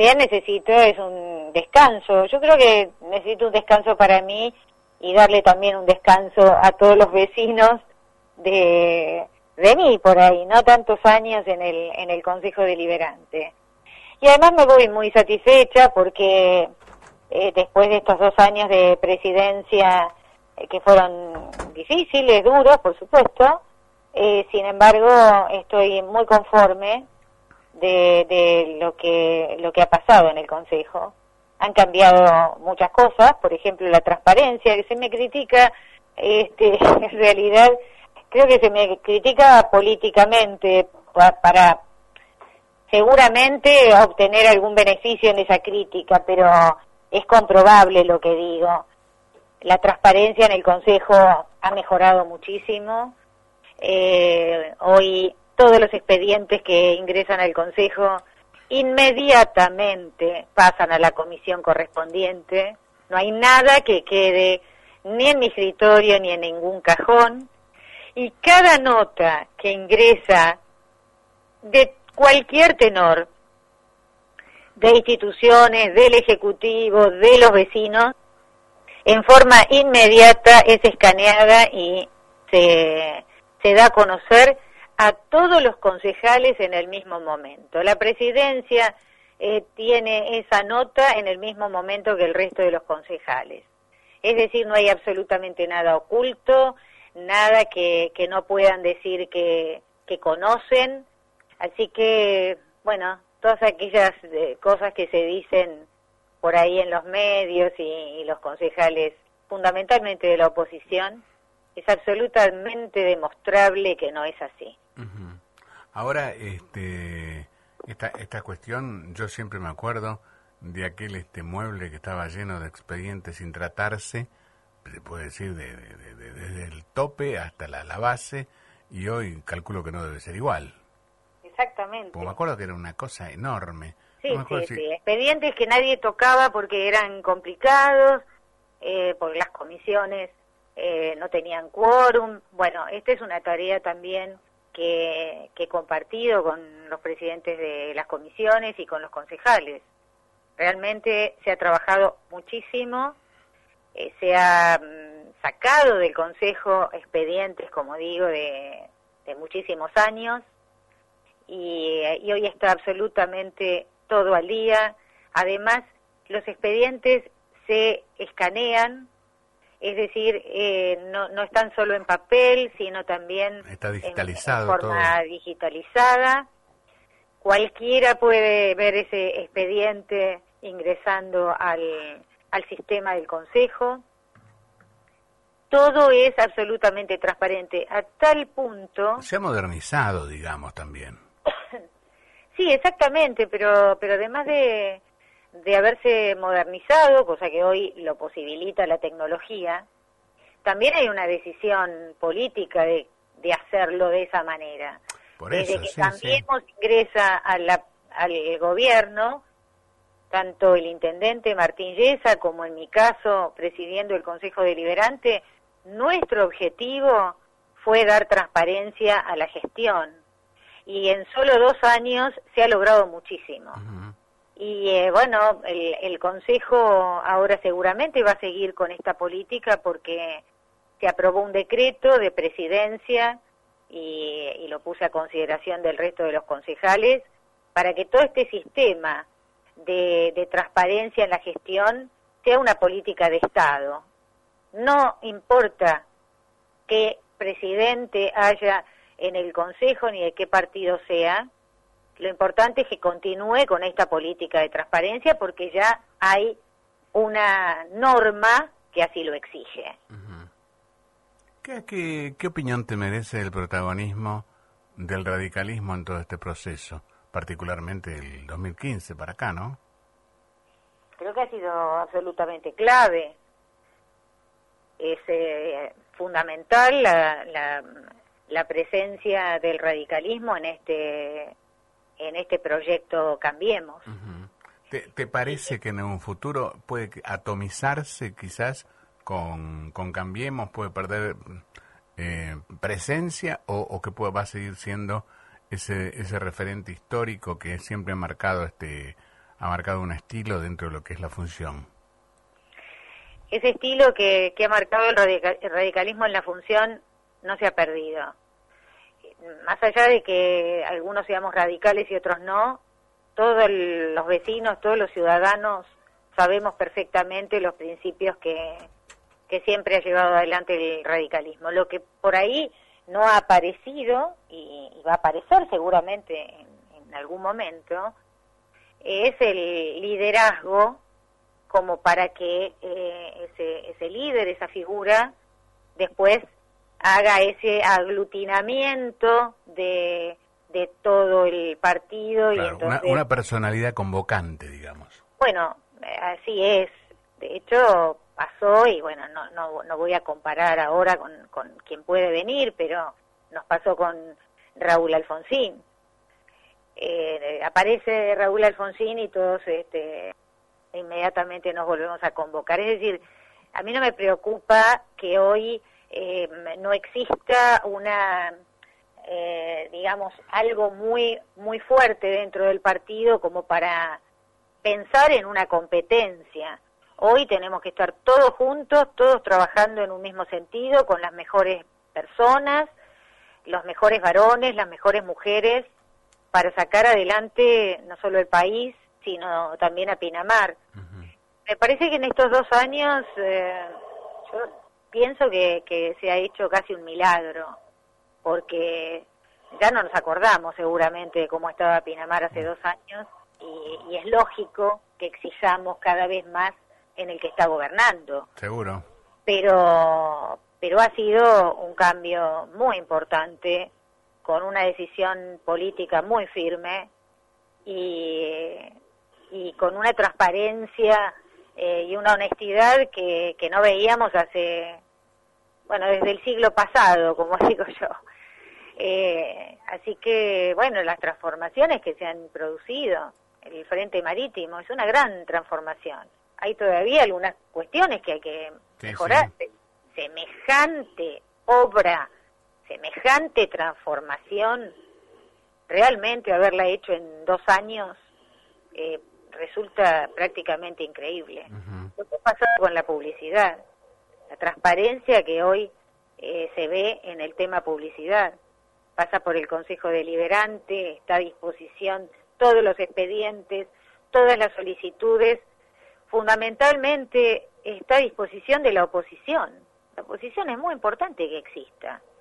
también necesito es un descanso. Yo creo que necesito un descanso para mí y darle también un descanso a todos los vecinos de mí por ahí, no tantos años en el Consejo Deliberante. Y además me voy muy satisfecha porque después de estos 2 años de presidencia que fueron difíciles, duros, por supuesto, sin embargo estoy muy conforme de lo que ha pasado en el Consejo. Han cambiado muchas cosas, por ejemplo la transparencia, que se me critica, en realidad creo que se me critica políticamente para seguramente obtener algún beneficio en esa crítica, pero es comprobable lo que digo. La transparencia en el Consejo ha mejorado muchísimo. Hoy todos los expedientes que ingresan al Consejo inmediatamente pasan a la comisión correspondiente. No hay nada que quede ni en mi escritorio ni en ningún cajón. Y cada nota que ingresa de cualquier tenor, de instituciones, del Ejecutivo, de los vecinos, en forma inmediata es escaneada y se da a conocer a todos los concejales en el mismo momento. La presidencia tiene esa nota en el mismo momento que el resto de los concejales. Es decir, no hay absolutamente nada oculto, nada que no puedan decir que conocen. Así que, bueno, todas aquellas cosas que se dicen por ahí en los medios y los concejales, fundamentalmente de la oposición, es absolutamente demostrable que no es así. Uh-huh. Ahora, esta cuestión, yo siempre me acuerdo de aquel mueble que estaba lleno de expedientes sin tratarse, se puede decir desde el tope hasta la base, y hoy calculo que no debe ser igual. Exactamente. Porque me acuerdo que era una cosa enorme. Sí, no sí, expedientes que nadie tocaba porque eran complicados, porque las comisiones no tenían quórum. Bueno, esta es una tarea también que he compartido con los presidentes de las comisiones y con los concejales. Realmente se ha trabajado muchísimo, se ha sacado del Consejo expedientes, como digo, de muchísimos años, y hoy está absolutamente todo al día. Además, los expedientes se escanean, es decir, no están solo en papel, sino también está digitalizado, en forma todo digitalizada. Cualquiera puede ver ese expediente ingresando al sistema del Consejo. Todo es absolutamente transparente, a tal punto... Se ha modernizado, digamos, también. Sí, exactamente, pero además de haberse modernizado, cosa que hoy lo posibilita la tecnología, también hay una decisión política de hacerlo de esa manera. Por eso, desde que Cambiemos ingresa al gobierno, tanto el intendente Martín Yesa como en mi caso presidiendo el Consejo Deliberante, nuestro objetivo fue dar transparencia a la gestión. Y en solo 2 años se ha logrado muchísimo. Uh-huh. Y bueno, el Consejo ahora seguramente va a seguir con esta política porque se aprobó un decreto de presidencia y lo puse a consideración del resto de los concejales para que todo este sistema de transparencia en la gestión sea una política de Estado. No importa qué presidente haya en el Consejo ni de qué partido sea, lo importante es que continúe con esta política de transparencia porque ya hay una norma que así lo exige. Uh-huh. ¿Qué opinión te merece el protagonismo del radicalismo en todo este proceso, particularmente el 2015 para acá, no? Creo que ha sido absolutamente clave. Es fundamental la presencia del radicalismo en este proyecto Cambiemos. Uh-huh. ¿Te parece que en un futuro puede atomizarse quizás con Cambiemos, puede perder presencia o que va a seguir siendo ese referente histórico que siempre ha marcado ha marcado un estilo dentro de lo que es la función. Ese estilo que ha marcado el radicalismo en la función no se ha perdido. Más allá de que algunos seamos radicales y otros no, todos los vecinos, todos los ciudadanos sabemos perfectamente los principios que siempre ha llevado adelante el radicalismo. Lo que por ahí no ha aparecido, y va a aparecer seguramente en algún momento, es el liderazgo como para que ese líder, esa figura, después haga ese aglutinamiento de todo el partido. Claro, y entonces, una personalidad convocante, digamos. Bueno, así es. De hecho, pasó, y bueno, no voy a comparar ahora con quien puede venir, pero nos pasó con Raúl Alfonsín. Aparece Raúl Alfonsín y todos inmediatamente nos volvemos a convocar. Es decir, a mí no me preocupa que hoy no exista una, digamos, algo muy fuerte dentro del partido como para pensar en una competencia. Hoy tenemos que estar todos juntos, todos trabajando en un mismo sentido, con las mejores personas, los mejores varones, las mejores mujeres, para sacar adelante no solo el país, sino también a Pinamar. Uh-huh. Me parece que en estos 2 años, yo pienso que se ha hecho casi un milagro, porque ya no nos acordamos seguramente de cómo estaba Pinamar hace 2 años, y es lógico que exijamos cada vez más en el que está gobernando. Seguro. Pero ha sido un cambio muy importante, con una decisión política muy firme y con una transparencia y una honestidad que no veíamos desde el siglo pasado, como digo yo. Así que, bueno, las transformaciones que se han producido, el Frente Marítimo, es una gran transformación. Hay todavía algunas cuestiones que hay que mejorar. Sí. Semejante obra, semejante transformación, realmente haberla hecho en 2 años resulta prácticamente increíble. Uh-huh. Lo que pasa con la publicidad, la transparencia que hoy se ve en el tema publicidad, pasa por el Consejo Deliberante, está a disposición todos los expedientes, todas las solicitudes, fundamentalmente está a disposición de la oposición. La oposición es muy importante que exista.